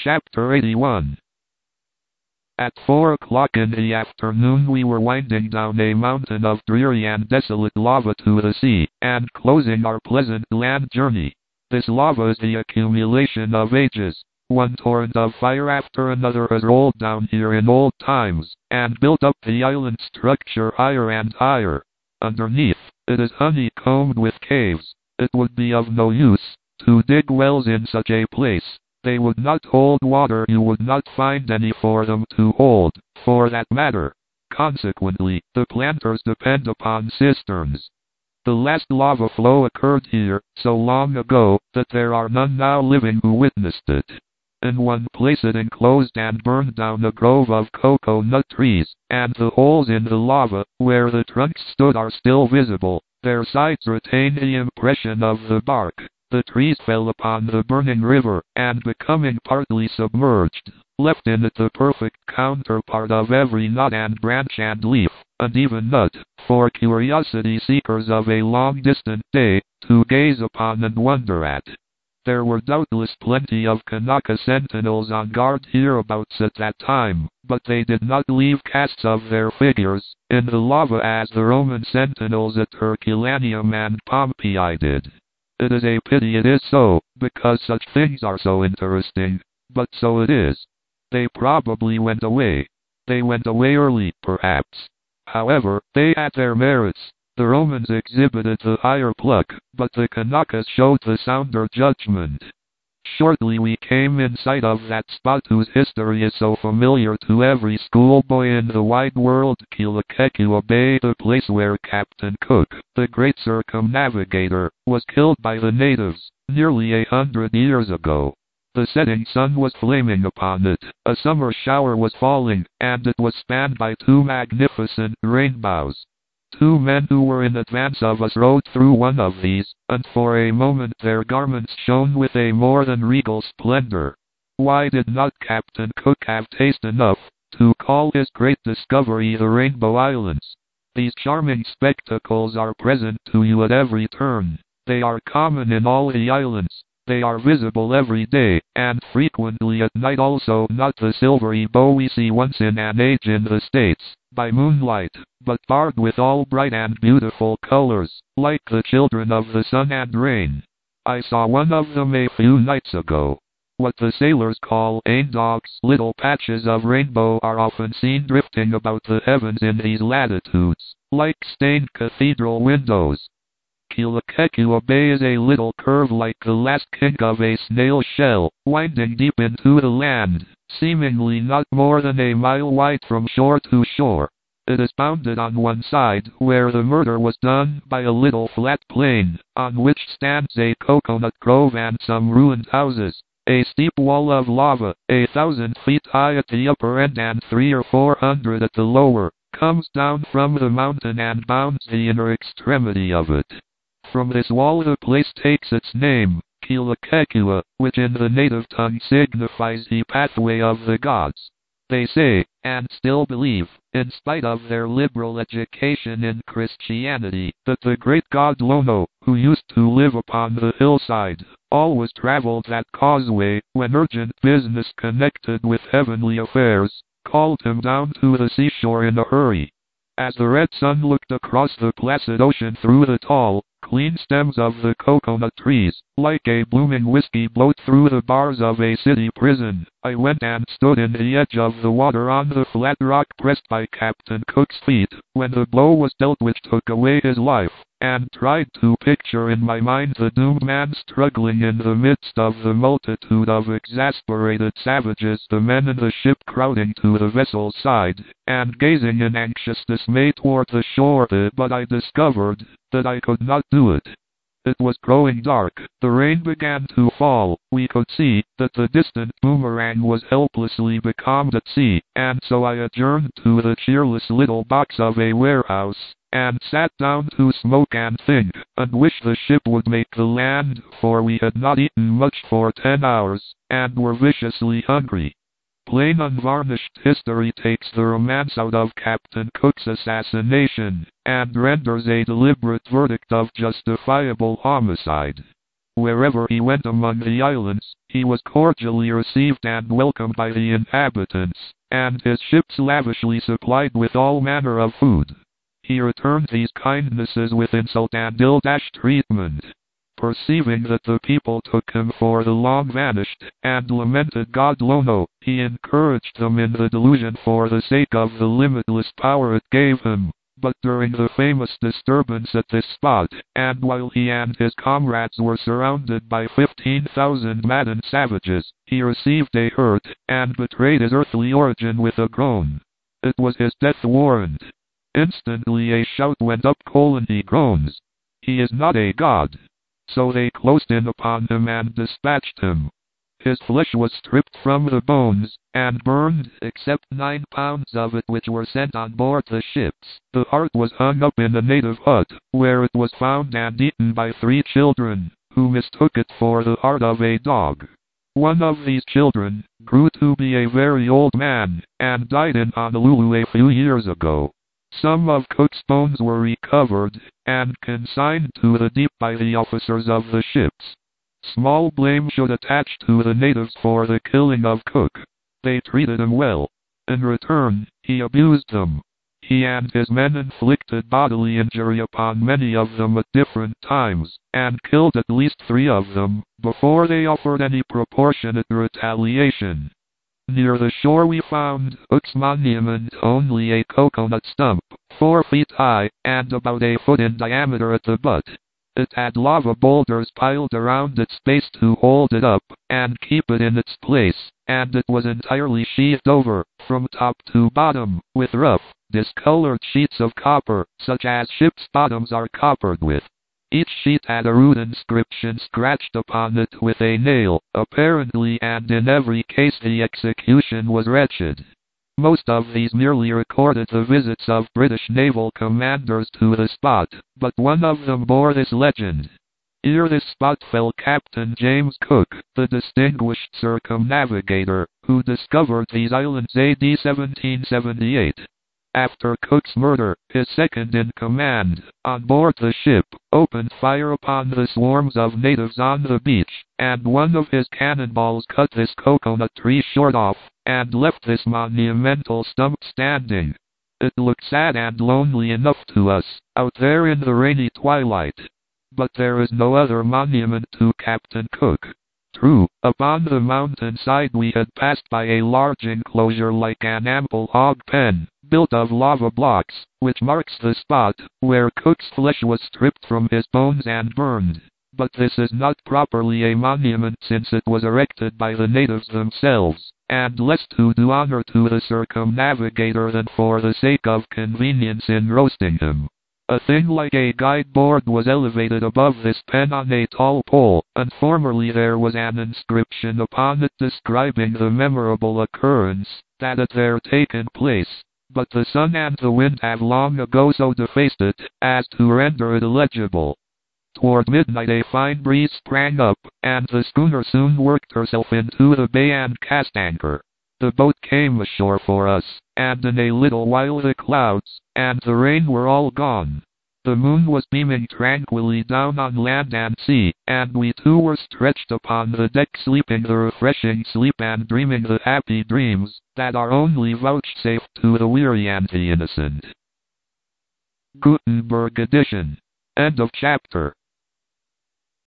Chapter 81. At 4 o'clock in the afternoon we were winding down a mountain of dreary and desolate lava to the sea, and closing our pleasant land journey. This lava is the accumulation of ages. One torrent of fire after another has rolled down here in old times, and built up the island structure higher and higher. Underneath, it is honeycombed with caves. It would be of no use to dig wells in such a place. They would not hold water. You would not find any for them to hold, for that matter. Consequently, the planters depend upon cisterns. The last lava flow occurred here so long ago that there are none now living who witnessed it. In one place it enclosed and burned down a grove of cocoa-nut trees, and the holes in the lava, where the trunks stood, are still visible. Their sides retain the impression of the bark. The trees fell upon the burning river, and becoming partly submerged, left in it the perfect counterpart of every knot and branch and leaf, and even nut, for curiosity seekers of a long-distant day, to gaze upon and wonder at. There were doubtless plenty of Kanaka sentinels on guard hereabouts at that time, but they did not leave casts of their figures in the lava as the Roman sentinels at Herculaneum and Pompeii did. It is a pity it is so, because such things are so interesting, but so it is. They probably went away. They went away early, perhaps. However, they had their merits. The Romans exhibited the higher pluck, but the Kanakas showed the sounder judgment. Shortly we came in sight of that spot whose history is so familiar to every schoolboy in the wide world, Kealakekua Bay, the place where Captain Cook, the great circumnavigator, was killed by the natives, nearly 100 years ago. The setting sun was flaming upon it, a summer shower was falling, and it was spanned by two magnificent rainbows. Two men who were in advance of us rode through one of these, and for a moment their garments shone with a more than regal splendor. Why did not Captain Cook have taste enough to call his great discovery the Rainbow Islands? These charming spectacles are present to you at every turn. They are common in all the islands. They are visible every day, and frequently at night also. Not the silvery bow we see once in an age in the States, by moonlight, but barred with all bright and beautiful colors, like the children of the sun and rain. I saw one of them a few nights ago. What the sailors call "dogs," little patches of rainbow, are often seen drifting about the heavens in these latitudes, like stained cathedral windows. Kealakekua Bay is a little curve like the last kink of a snail shell, winding deep into the land, seemingly not more than a mile wide from shore to shore. It is bounded on one side, where the murder was done, by a little flat plain, on which stands a coconut grove and some ruined houses. A steep wall of lava, 1,000 feet high at the upper end and 300 or 400 at the lower, comes down from the mountain and bounds the inner extremity of it. From this wall the place takes its name, Kealakekua, which in the native tongue signifies the pathway of the gods. They say, and still believe, in spite of their liberal education in Christianity, that the great god Lono, who used to live upon the hillside, always traveled that causeway when urgent business connected with heavenly affairs called him down to the seashore in a hurry. As the red sun looked across the placid ocean through the tall, clean stems of the coconut trees, like a blooming whiskey bloat through the bars of a city prison, I went and stood in the edge of the water on the flat rock pressed by Captain Cook's feet, when the blow was dealt which took away his life, and tried to picture in my mind the doomed man struggling in the midst of the multitude of exasperated savages, the men in the ship crowding to the vessel's side, and gazing in anxious dismay toward the shore. But I discovered that I could not do it. It was growing dark, the rain began to fall, we could see that the distant Boomerang was helplessly becalmed at sea, and so I adjourned to the cheerless little box of a warehouse, and sat down to smoke and think, and wish the ship would make the land, for we had not eaten much for 10 hours, and were viciously hungry. Plain unvarnished history takes the romance out of Captain Cook's assassination, and renders a deliberate verdict of justifiable homicide. Wherever he went among the islands, He was cordially received and welcomed by the inhabitants, and his ships lavishly supplied with all manner of food. He returned these kindnesses with insult and ill-dashed treatment. Perceiving that the people took him for the long-vanished, and lamented God Lono, he encouraged them in the delusion for the sake of the limitless power it gave him. But during the famous disturbance at this spot, and while he and his comrades were surrounded by 15,000 maddened savages, he received a hurt, and betrayed his earthly origin with a groan. It was his death warrant. Instantly a shout went up: he groans. He is not a god. So they closed in upon him and dispatched him. His flesh was stripped from the bones, and burned, except 9 pounds of it which were sent on board the ships. The heart was hung up in a native hut, where it was found and eaten by 3 children, who mistook it for the heart of a dog. One of these children grew to be a very old man, and died in Honolulu a few years ago. Some of Cook's bones were recovered, and consigned to the deep by the officers of the ships. Small blame should attach to the natives for the killing of Cook. They treated him well. In return, he abused them. He and his men inflicted bodily injury upon many of them at different times, and killed at least 3 of them, before they offered any proportionate retaliation. Near the shore we found Cook's monument, only a coconut stump, 4 feet high, and about a foot in diameter at the butt. It had lava boulders piled around its base to hold it up, and keep it in its place, and it was entirely sheathed over, from top to bottom, with rough, discolored sheets of copper, such as ships' bottoms are coppered with. Each sheet had a rude inscription scratched upon it with a nail, apparently, and in every case the execution was wretched. Most of these merely recorded the visits of British naval commanders to the spot, but one of them bore this legend: "Ere this spot fell Captain James Cook, the distinguished circumnavigator, who discovered these islands AD 1778. After Cook's murder, his second-in-command, on board the ship, opened fire upon the swarms of natives on the beach, and one of his cannonballs cut this coconut tree short off, and left this monumental stump standing. It looked sad and lonely enough to us, out there in the rainy twilight. But there is no other monument to Captain Cook. True, upon the mountainside we had passed by a large enclosure like an ample hog pen, built of lava blocks, which marks the spot where Cook's flesh was stripped from his bones and burned. But this is not properly a monument, since it was erected by the natives themselves, and less to do honor to the circumnavigator than for the sake of convenience in roasting him. A thing like a guide board was elevated above this pen on a tall pole, and formerly there was an inscription upon it describing the memorable occurrence that had there taken place, but the sun and the wind have long ago so defaced it as to render it illegible. Toward midnight a fine breeze sprang up, and the schooner soon worked herself into the bay and cast anchor. The boat came ashore for us, and in a little while the clouds and the rain were all gone. The moon was beaming tranquilly down on land and sea, and we too were stretched upon the deck sleeping the refreshing sleep and dreaming the happy dreams that are only vouchsafed to the weary and the innocent. Gutenberg edition. End of chapter.